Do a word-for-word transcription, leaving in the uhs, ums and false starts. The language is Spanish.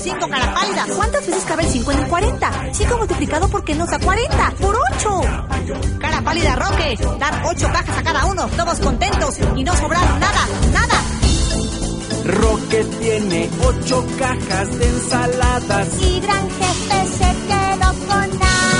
cinco, cara pálida. ¿Cuántas veces cabe el cinco en el cuarenta? cinco multiplicado por qué nos da cuarenta. ¡Por ocho! Cara pálida, Roque. Dar ocho cajas a cada uno, todos contentos y no sobraron nada, nada. Roque tiene ocho cajas de ensaladas y Gran Jefe se quedó con nada.